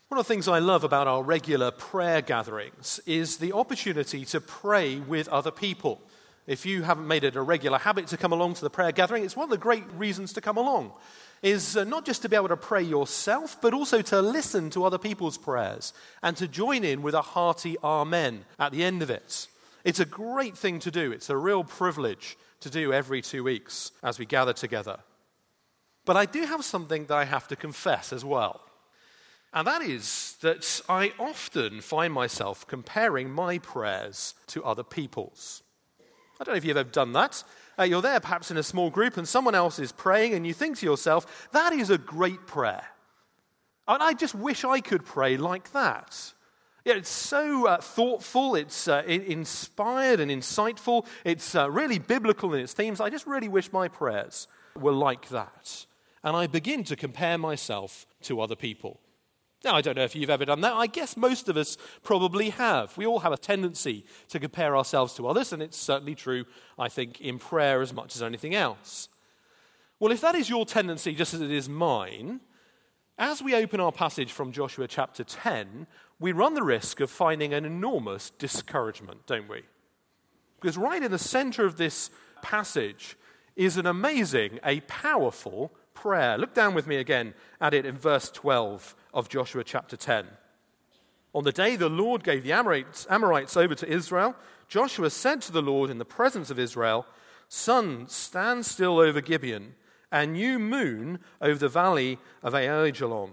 One of the things I love about our regular prayer gatherings is the opportunity to pray with other people. If you haven't made it a regular habit to come along to the prayer gathering, it's one of the great reasons to come along, is not just to be able to pray yourself, but also to listen to other people's prayers and to join in with a hearty amen at the end of it. It's a great thing to do. It's a real privilege to do every 2 weeks as we gather together. But I do have something that I have to confess as well. And that is that I often find myself comparing my prayers to other people's. I don't know if you've ever done that. You're there perhaps in a small group and someone else is praying and you think to yourself, that is a great prayer. And I just wish I could pray like that. Yeah, it's so thoughtful, it's inspired and insightful, it's really biblical in its themes. I just really wish my prayers were like that. And I begin to compare myself to other people. Now, I don't know if you've ever done that. I guess most of us probably have. We all have a tendency to compare ourselves to others, and it's certainly true, I think, in prayer as much as anything else. Well, if that is your tendency just as it is mine, as we open our passage from Joshua chapter 10, we run the risk of finding an enormous discouragement, don't we? Because right in the center of this passage is an amazing, a powerful prayer. Look down with me again at it in verse 12 of Joshua chapter 10. On the day the Lord gave the Amorites over to Israel, Joshua said to the Lord in the presence of Israel, "Sun, stand still over Gibeon, and you, moon, over the valley of Aijalon."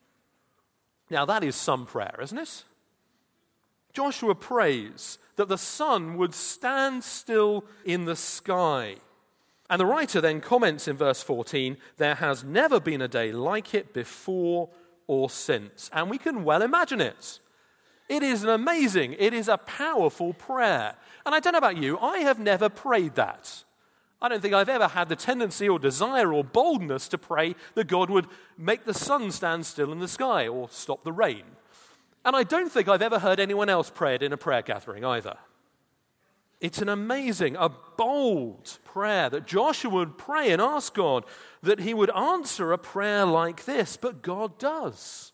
Now that is some prayer, isn't it? Joshua prays that the sun would stand still in the sky. And the writer then comments in verse 14, "There has never been a day like it before or since." And we can well imagine it. It is it is a powerful prayer. And I don't know about you, I have never prayed that. I don't think I've ever had the tendency or desire or boldness to pray that God would make the sun stand still in the sky or stop the rain. And I don't think I've ever heard anyone else pray it in a prayer gathering either. It's an amazing, a bold prayer that Joshua would pray and ask God that he would answer a prayer like this, but God does.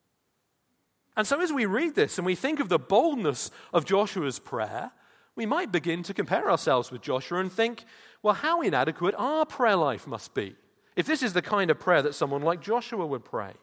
And so as we read this and we think of the boldness of Joshua's prayer, we might begin to compare ourselves with Joshua and think, well, how inadequate our prayer life must be if this is the kind of prayer that someone like Joshua would pray.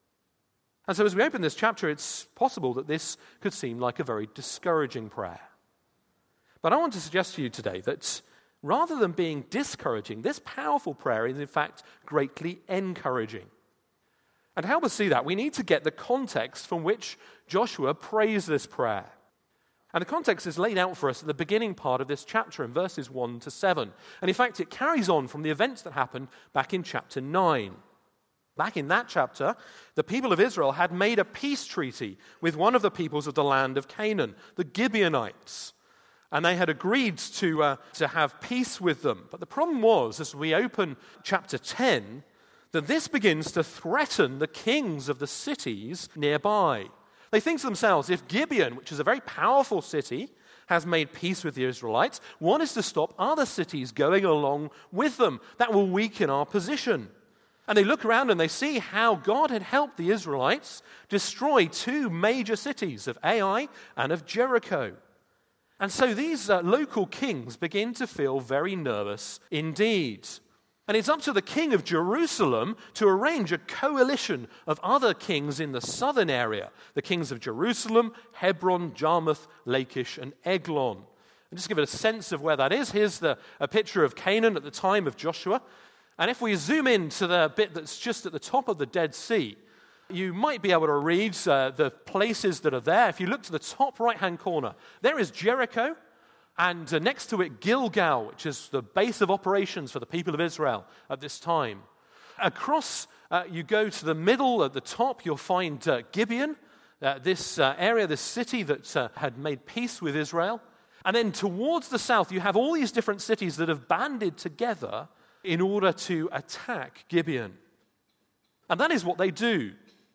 And so as we open this chapter, it's possible that this could seem like a very discouraging prayer. But I want to suggest to you today that rather than being discouraging, this powerful prayer is in fact greatly encouraging. And to help us see that, we need to get the context from which Joshua prays this prayer. And the context is laid out for us at the beginning part of this chapter in verses 1 to 7. And in fact, it carries on from the events that happened back in chapter 9. Back in that chapter, the people of Israel had made a peace treaty with one of the peoples of the land of Canaan, the Gibeonites. And they had agreed to have peace with them. But the problem was, as we open chapter 10, that this begins to threaten the kings of the cities nearby. They think to themselves, if Gibeon, which is a very powerful city, has made peace with the Israelites, one is to stop other cities going along with them. That will weaken our position. And they look around and they see how God had helped the Israelites destroy two major cities of Ai and of Jericho. And so these local kings begin to feel very nervous indeed. And it's up to the king of Jerusalem to arrange a coalition of other kings in the southern area. The kings of Jerusalem, Hebron, Jarmuth, Lachish, and Eglon. And just to give it a sense of where that is, here's a picture of Canaan at the time of Joshua. And if we zoom in to the bit that's just at the top of the Dead Sea, you might be able to read the places that are there. If you look to the top right-hand corner, there is Jericho, and next to it, Gilgal, which is the base of operations for the people of Israel at this time. Across, you go to the middle, at the top, you'll find Gibeon, this area, this city that had made peace with Israel. And then towards the south, you have all these different cities that have banded together in order to attack Gibeon. And that is what they do.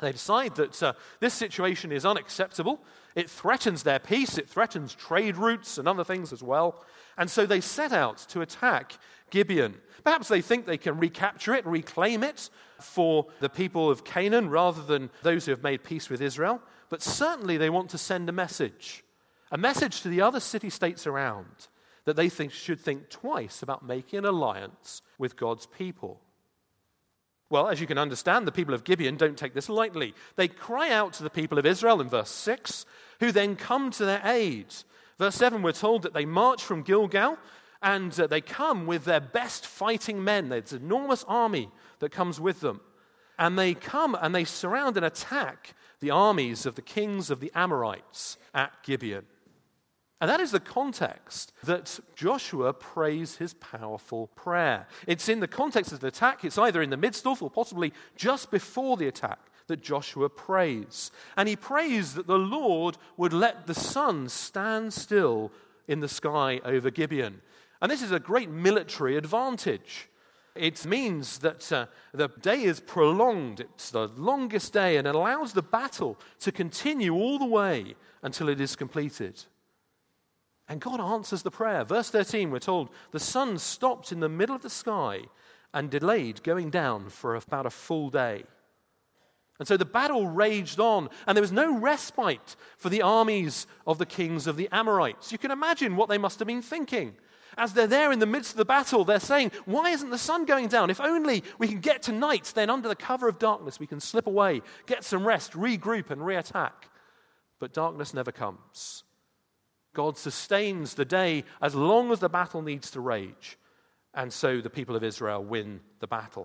They decide that this situation is unacceptable. It threatens their peace. It threatens trade routes and other things as well. And so they set out to attack Gibeon. Perhaps they think they can recapture it, reclaim it for the people of Canaan rather than those who have made peace with Israel. But certainly they want to send a message to the other city-states around that they should think twice about making an alliance with God's people. Well, as you can understand, the people of Gibeon don't take this lightly. They cry out to the people of Israel in verse 6, who then come to their aid. Verse 7, we're told that they march from Gilgal, and they come with their best fighting men. There's an enormous army that comes with them. And they come and they surround and attack the armies of the kings of the Amorites at Gibeon. And that is the context that Joshua prays his powerful prayer. It's in the context of the attack. It's either in the midst of or possibly just before the attack that Joshua prays. And he prays that the Lord would let the sun stand still in the sky over Gibeon. And this is a great military advantage. It means that the day is prolonged. It's the longest day, and it allows the battle to continue all the way until it is completed. And God answers the prayer. Verse 13, we're told, the sun stopped in the middle of the sky and delayed going down for about a full day. And so the battle raged on, and there was no respite for the armies of the kings of the Amorites. You can imagine what they must have been thinking. As they're there in the midst of the battle, they're saying, why isn't the sun going down? If only we can get to night, then under the cover of darkness we can slip away, get some rest, regroup and reattack. But darkness never comes. God sustains the day as long as the battle needs to rage. And so the people of Israel win the battle.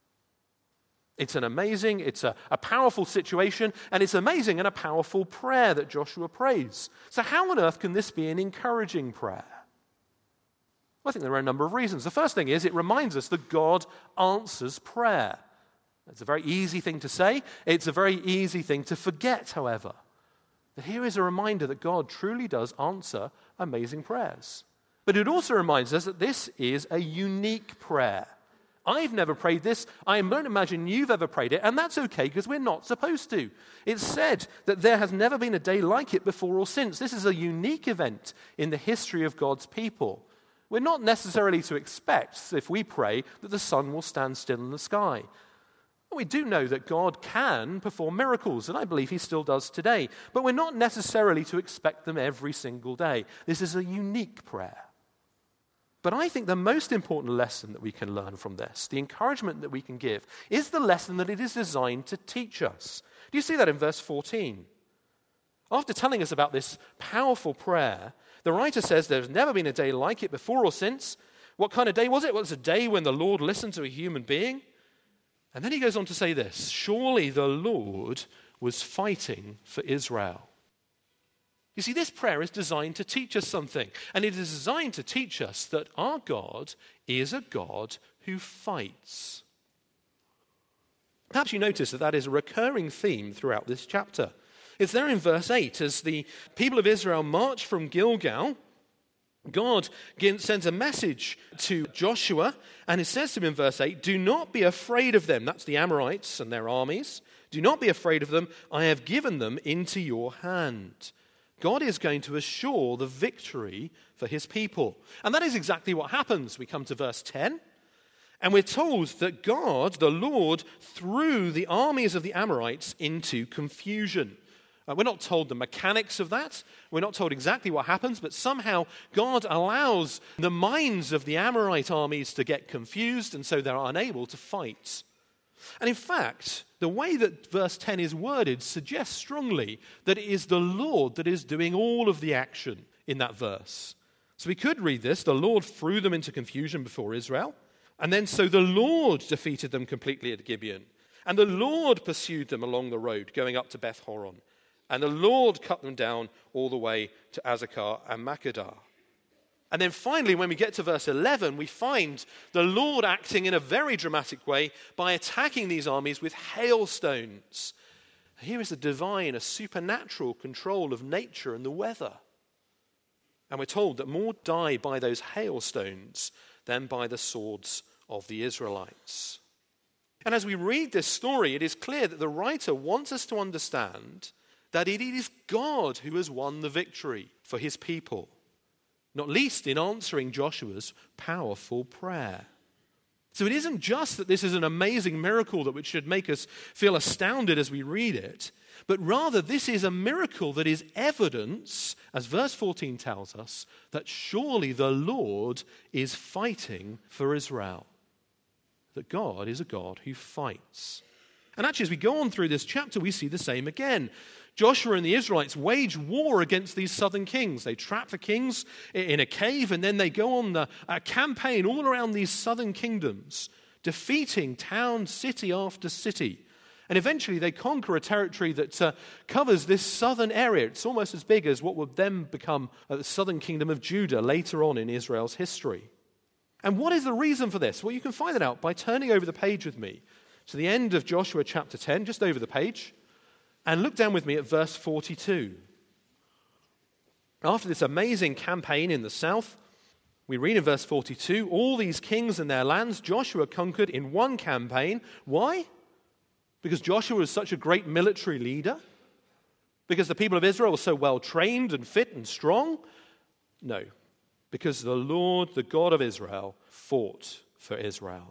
It's a powerful situation, and it's amazing and a powerful prayer that Joshua prays. So how on earth can this be an encouraging prayer? Well, I think there are a number of reasons. The first thing is it reminds us that God answers prayer. It's a very easy thing to say. It's a very easy thing to forget, however. But here is a reminder that God truly does answer amazing prayers. But it also reminds us that this is a unique prayer. I've never prayed this. I don't imagine you've ever prayed it, and that's okay because we're not supposed to. It's said that there has never been a day like it before or since. This is a unique event in the history of God's people. We're not necessarily to expect, if we pray, that the sun will stand still in the sky. We do know that God can perform miracles, and I believe he still does today. But we're not necessarily to expect them every single day. This is a unique prayer. But I think the most important lesson that we can learn from this, the encouragement that we can give, is the lesson that it is designed to teach us. Do you see that in verse 14? After telling us about this powerful prayer, the writer says there's never been a day like it before or since. What kind of day was it? Well, it was a day when the Lord listened to a human being. And then he goes on to say this, surely the Lord was fighting for Israel. You see, this prayer is designed to teach us something, and it is designed to teach us that our God is a God who fights. Perhaps you notice that is a recurring theme throughout this chapter. It's there in verse 8, as the people of Israel march from Gilgal, God sends a message to Joshua, and it says to him in verse 8, do not be afraid of them. That's the Amorites and their armies. Do not be afraid of them. I have given them into your hand. God is going to assure the victory for his people. And that is exactly what happens. We come to verse 10, and we're told that God, the Lord, threw the armies of the Amorites into confusion. We're not told the mechanics of that. We're not told exactly what happens, but somehow God allows the minds of the Amorite armies to get confused, and so they're unable to fight. And in fact, the way that verse 10 is worded suggests strongly that it is the Lord that is doing all of the action in that verse. So we could read this, the Lord threw them into confusion before Israel, and then so the Lord defeated them completely at Gibeon, and the Lord pursued them along the road going up to Beth Horon. And the Lord cut them down all the way to Azekah and Makkedah. And then finally, when we get to verse 11, we find the Lord acting in a very dramatic way by attacking these armies with hailstones. Here is a divine, a supernatural control of nature and the weather. And we're told that more die by those hailstones than by the swords of the Israelites. And as we read this story, it is clear that the writer wants us to understand that it is God who has won the victory for his people, not least in answering Joshua's powerful prayer. So it isn't just that this is an amazing miracle that which should make us feel astounded as we read it, but rather this is a miracle that is evidence, as verse 14 tells us, that surely the Lord is fighting for Israel. That God is a God who fights. And actually, as we go on through this chapter, we see the same again. Joshua and the Israelites wage war against these southern kings. They trap the kings in a cave, and then they go on a campaign all around these southern kingdoms, defeating town, city after city. And eventually they conquer a territory that covers this southern area. It's almost as big as what would then become the southern kingdom of Judah later on in Israel's history. And what is the reason for this? Well, you can find it out by turning over the page with me to the end of Joshua chapter 10, just over the page, and look down with me at verse 42. After this amazing campaign in the south, we read in verse 42, all these kings and their lands Joshua conquered in one campaign. Why? Because Joshua was such a great military leader? Because the people of Israel were so well trained and fit and strong? No. Because the Lord, the God of Israel, fought for Israel.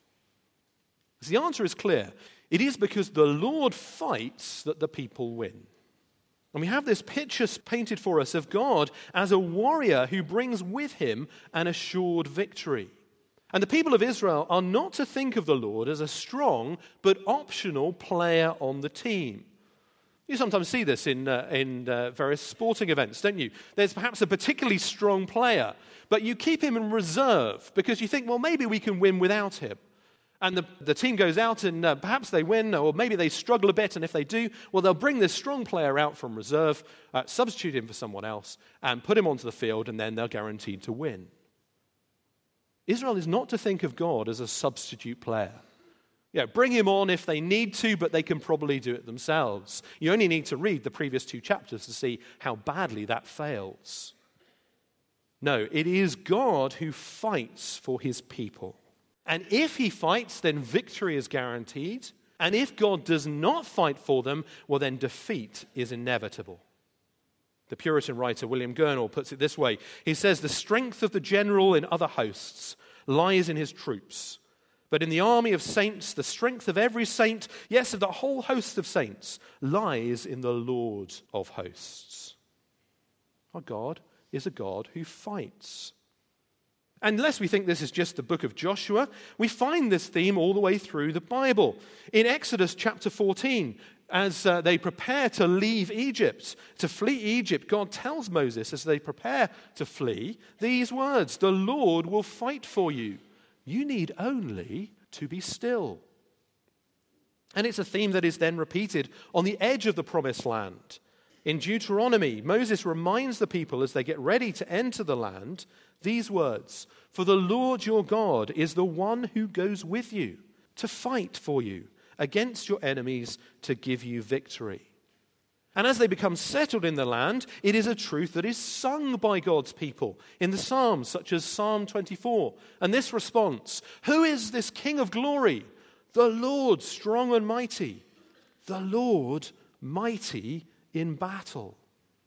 So the answer is clear. It is because the Lord fights that the people win. And we have this picture painted for us of God as a warrior who brings with him an assured victory. And the people of Israel are not to think of the Lord as a strong but optional player on the team. You sometimes see this in various sporting events, don't you? There's perhaps a particularly strong player, but you keep him in reserve because you think, well, maybe we can win without him. And the team goes out and perhaps they win, or maybe they struggle a bit, and if they do, well, they'll bring this strong player out from reserve, substitute him for someone else, and put him onto the field, and then they're guaranteed to win. Israel is not to think of God as a substitute player. Yeah, bring him on if they need to, but they can probably do it themselves. You only need to read the previous 2 chapters to see how badly that fails. No, it is God who fights for his people. And if he fights, then victory is guaranteed. And if God does not fight for them, well, then defeat is inevitable. The Puritan writer William Gurnall puts it this way. He says, the strength of the general in other hosts lies in his troops. But in the army of saints, the strength of every saint, yes, of the whole host of saints, lies in the Lord of hosts. Our God is a God who fights. Unless we think this is just the book of Joshua, we find this theme all the way through the Bible. In Exodus chapter 14, as they prepare to leave Egypt, to flee Egypt, God tells Moses as they prepare to flee these words, the Lord will fight for you. You need only to be still. And it's a theme that is then repeated on the edge of the promised land. In Deuteronomy, Moses reminds the people as they get ready to enter the land these words, for the Lord your God is the one who goes with you to fight for you against your enemies to give you victory. And as they become settled in the land, it is a truth that is sung by God's people in the Psalms, such as Psalm 24. And this response, who is this King of glory? The Lord strong and mighty, the Lord mighty in battle.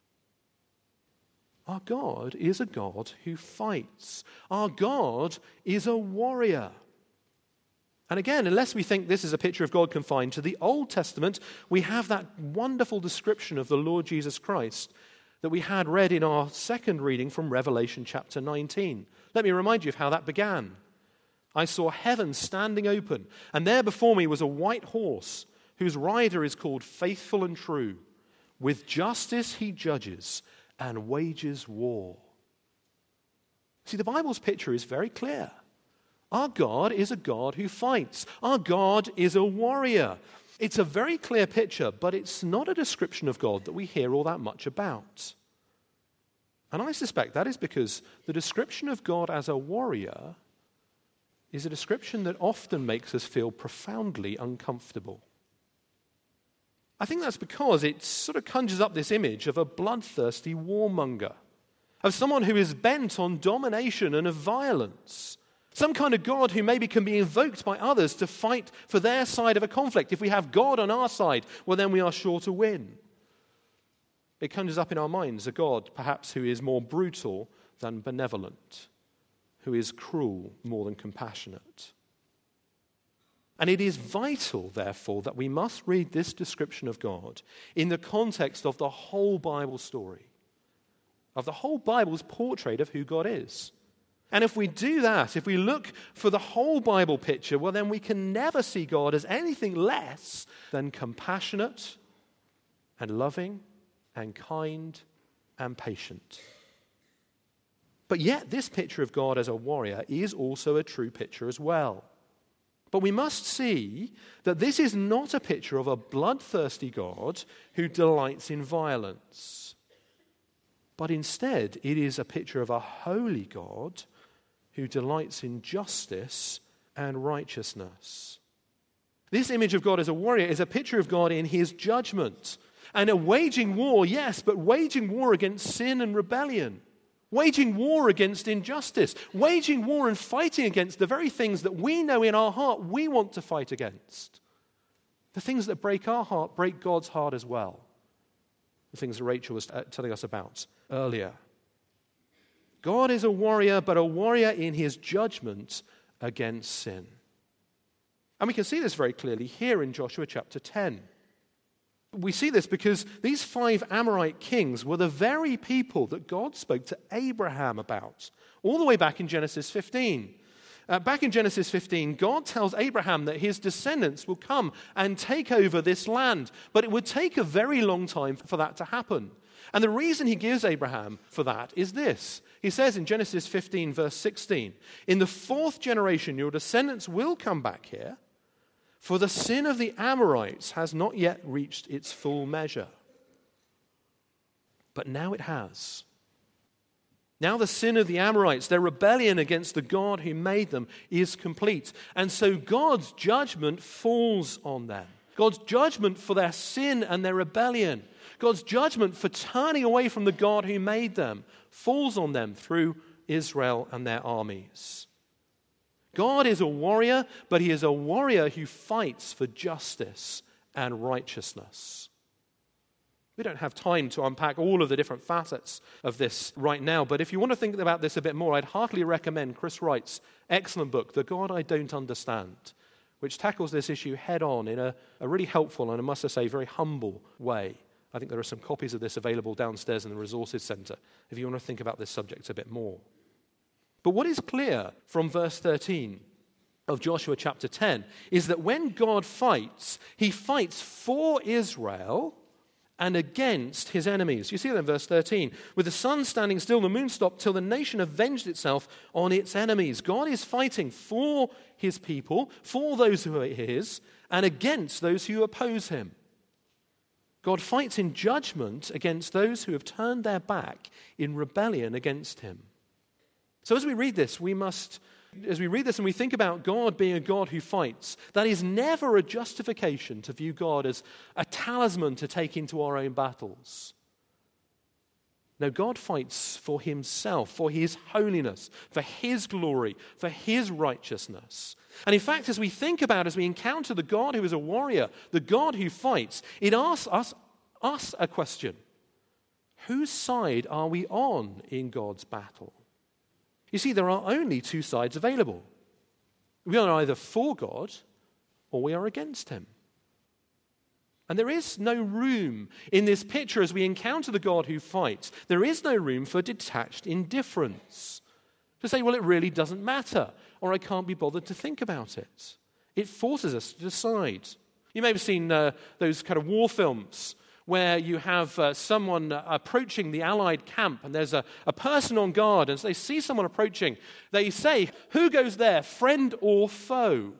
Our God is a God who fights. Our God is a warrior. And again, unless we think this is a picture of God confined to the Old Testament, we have that wonderful description of the Lord Jesus Christ that we had read in our second reading from Revelation chapter 19. Let me remind you of how that began. I saw heaven standing open, and there before me was a white horse, whose rider is called Faithful and True. With justice he judges and wages war. See, the Bible's picture is very clear. Our God is a God who fights. Our God is a warrior. It's a very clear picture, but it's not a description of God that we hear all that much about. And I suspect that is because the description of God as a warrior is a description that often makes us feel profoundly uncomfortable. I think that's because it sort of conjures up this image of a bloodthirsty warmonger, of someone who is bent on domination and of violence. Some kind of God who maybe can be invoked by others to fight for their side of a conflict. If we have God on our side, well, then we are sure to win. It conjures up in our minds a God, perhaps, who is more brutal than benevolent, who is cruel more than compassionate. And it is vital, therefore, that we must read this description of God in the context of the whole Bible story, of the whole Bible's portrait of who God is. And if we do that, if we look for the whole Bible picture, well, then we can never see God as anything less than compassionate and loving and kind and patient. But yet, this picture of God as a warrior is also a true picture as well. But we must see that this is not a picture of a bloodthirsty God who delights in violence. But instead, it is a picture of a holy God who delights in justice and righteousness. This image of God as a warrior is a picture of God in his judgment. And a waging war, yes, but waging war against sin and rebellion. Waging war against injustice. Waging war and fighting against the very things that we know in our heart we want to fight against. The things that break our heart break God's heart as well. The things that Rachel was telling us about earlier. God is a warrior, but a warrior in his judgment against sin. And we can see this very clearly here in Joshua chapter 10. We see this because these 5 Amorite kings were the very people that God spoke to Abraham about, all the way back in Genesis 15. Back in Genesis 15, God tells Abraham that his descendants will come and take over this land, but it would take a very long time for that to happen. And the reason he gives Abraham for that is this. He says in Genesis 15, verse 16, "In the 4th generation your descendants will come back here, for the sin of the Amorites has not yet reached its full measure." But now it has. Now the sin of the Amorites, their rebellion against the God who made them, is complete. And so God's judgment falls on them. God's judgment for their sin and their rebellion, God's judgment for turning away from the God who made them, falls on them through Israel and their armies. God is a warrior, but he is a warrior who fights for justice and righteousness. We don't have time to unpack all of the different facets of this right now, but if you want to think about this a bit more, I'd heartily recommend Chris Wright's excellent book, The God I Don't Understand, which tackles this issue head on in a really helpful and, I must say, very humble way. I think there are some copies of this available downstairs in the Resources Centre if you want to think about this subject a bit more. But what is clear from verse 13 of Joshua chapter 10 is that when God fights, he fights for Israel and against his enemies. You see that in verse 13. With the sun standing still, the moon stopped till the nation avenged itself on its enemies. God is fighting for his people, for those who are his, and against those who oppose him. God fights in judgment against those who have turned their back in rebellion against him. So as we read this, and we think about God being a God who fights, that is never a justification to view God as a talisman to take into our own battles. No, God fights for himself, for his holiness, for his glory, for his righteousness. And in fact, as we encounter the God who is a warrior, the God who fights, it asks us a question. Whose side are we on in God's battle? You see, there are only 2 sides available. We are either for God or we are against him. And there is no room in this picture as we encounter the God who fights. There is no room for detached indifference. To say, well, it really doesn't matter, or I can't be bothered to think about it. It forces us to decide. You may have seen those kind of war films where you have someone approaching the Allied camp, and there's a person on guard, and as they see someone approaching, they say, who goes there, friend or foe?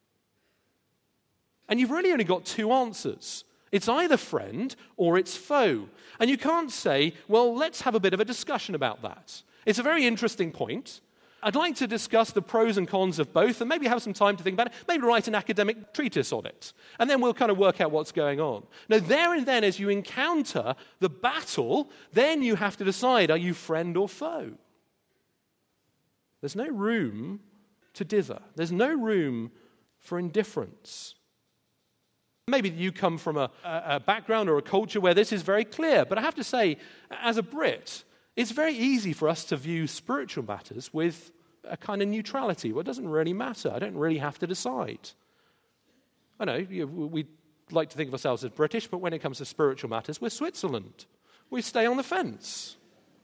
And you've really only got 2 answers. It's either friend or it's foe. And you can't say, well, let's have a bit of a discussion about that. It's a very interesting point. I'd like to discuss the pros and cons of both and maybe have some time to think about it, maybe write an academic treatise on it. And then we'll kind of work out what's going on. Now, there and then, as you encounter the battle, then you have to decide, are you friend or foe? There's no room to dither. There's no room for indifference. Maybe you come from a background or a culture where this is very clear, but I have to say, as a Brit, it's very easy for us to view spiritual matters with a kind of neutrality. Well, it doesn't really matter. I don't really have to decide. I know, we like to think of ourselves as British, but when it comes to spiritual matters, we're Switzerland. We stay on the fence.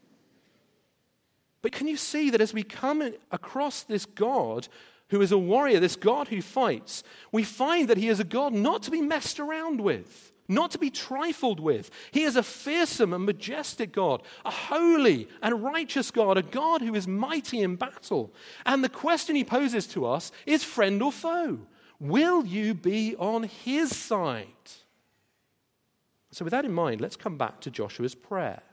But can you see that as we come across this God who is a warrior, this God who fights, we find that he is a God not to be messed around with, not to be trifled with. He is a fearsome and majestic God, a holy and righteous God, a God who is mighty in battle. And the question he poses to us is friend or foe? Will you be on his side? So with that in mind, let's come back to Joshua's prayer.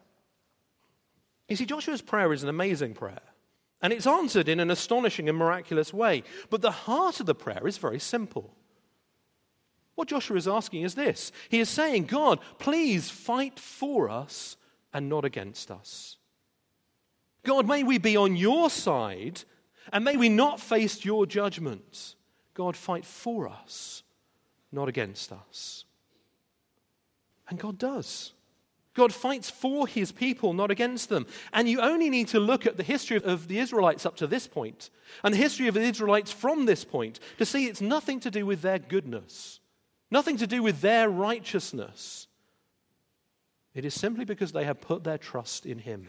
You see, Joshua's prayer is an amazing prayer, and it's answered in an astonishing and miraculous way. But the heart of the prayer is very simple. What Joshua is asking is this. He is saying, God, please fight for us and not against us. God, may we be on your side, and may we not face your judgment. God, fight for us, not against us. And God does. God fights for his people, not against them. And you only need to look at the history of the Israelites up to this point and the history of the Israelites from this point to see it's nothing to do with their goodness, nothing to do with their righteousness. It is simply because they have put their trust in him.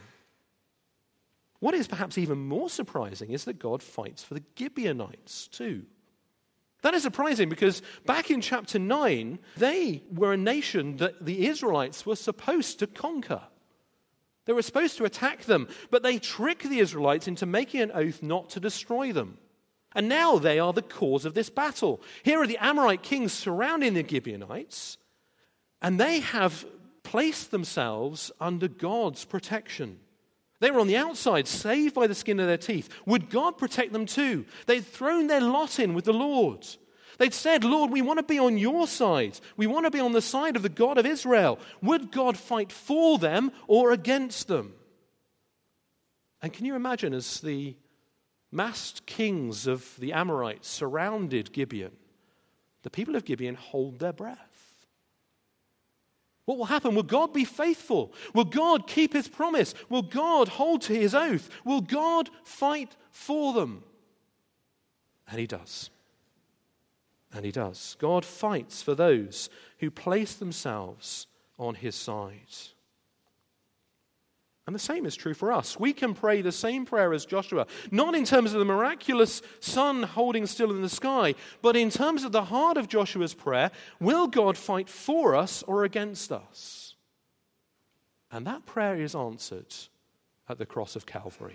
What is perhaps even more surprising is that God fights for the Gibeonites too. That is surprising because back in chapter 9, they were a nation that the Israelites were supposed to conquer. They were supposed to attack them, but they tricked the Israelites into making an oath not to destroy them. And now they are the cause of this battle. Here are the Amorite kings surrounding the Gibeonites, and they have placed themselves under God's protection. They were on the outside, saved by the skin of their teeth. Would God protect them too? They'd thrown their lot in with the Lord. They'd said, Lord, we want to be on your side. We want to be on the side of the God of Israel. Would God fight for them or against them? And can you imagine as the massed kings of the Amorites surrounded Gibeon, the people of Gibeon hold their breath. What will happen? Will God be faithful? Will God keep his promise? Will God hold to his oath? Will God fight for them? And he does. And he does. God fights for those who place themselves on his side. And the same is true for us. We can pray the same prayer as Joshua, not in terms of the miraculous sun holding still in the sky, but in terms of the heart of Joshua's prayer. Will God fight for us or against us? And that prayer is answered at the cross of Calvary.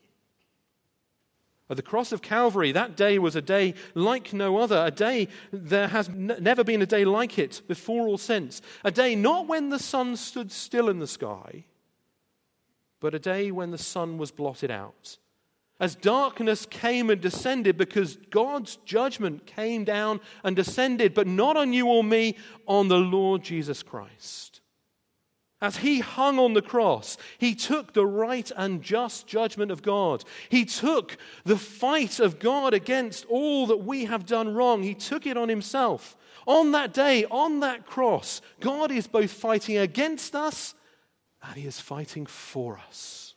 At the cross of Calvary, that day was a day like no other, a day there has never been a day like it before or since, a day not when the sun stood still in the sky, but a day when the sun was blotted out. As darkness came and descended because God's judgment came down and descended, but not on you or me, on the Lord Jesus Christ. As he hung on the cross, he took the right and just judgment of God. He took the fight of God against all that we have done wrong. He took it on himself. On that day, on that cross, God is both fighting against us and he is fighting for us.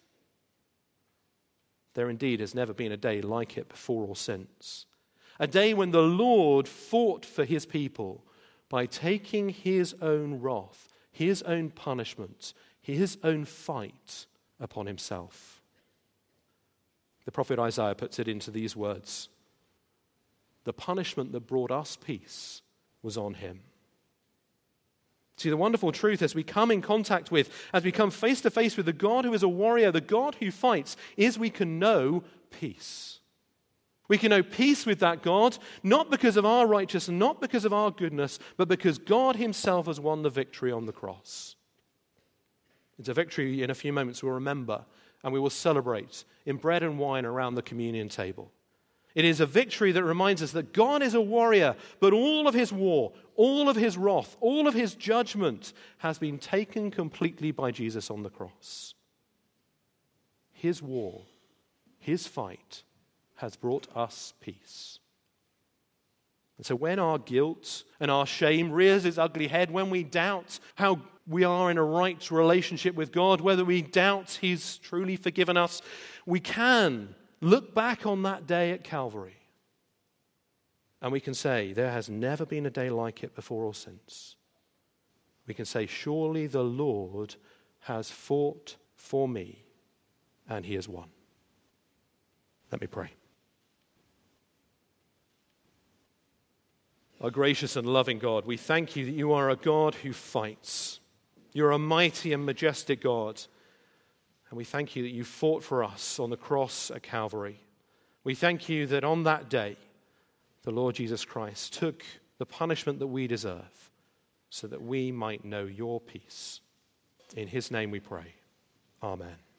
There indeed has never been a day like it before or since. A day when the Lord fought for his people by taking his own wrath, his own punishment, his own fight upon himself. The prophet Isaiah puts it into these words: the punishment that brought us peace was on him. See, the wonderful truth as we come in contact with, as we come face to face with the God who is a warrior, the God who fights, is we can know peace. We can know peace with that God, not because of our righteousness, not because of our goodness, but because God himself has won the victory on the cross. It's a victory in a few moments we'll remember and we will celebrate in bread and wine around the communion table. It is a victory that reminds us that God is a warrior, but all of his war, all of his wrath, all of his judgment has been taken completely by Jesus on the cross. His war, his fight has brought us peace. And so when our guilt and our shame rears its ugly head, when we doubt how we are in a right relationship with God, whether we doubt He's truly forgiven us, we can look back on that day at Calvary and we can say, there has never been a day like it before or since. We can say, surely the Lord has fought for me and He has won. Let me pray. Our gracious and loving God, we thank you that you are a God who fights. You're a mighty and majestic God. And we thank you that you fought for us on the cross at Calvary. We thank you that on that day, the Lord Jesus Christ took the punishment that we deserve so that we might know your peace. In His name we pray. Amen.